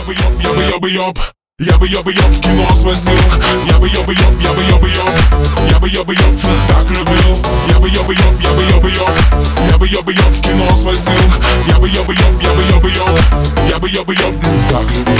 йоб. Я бы йоб в кино свозил. Я бы йоб. Я бы йоб так любил. Я бы йоб. Я бы йоб в кино свозил. Я бы йоб. Я бы йоб так любил.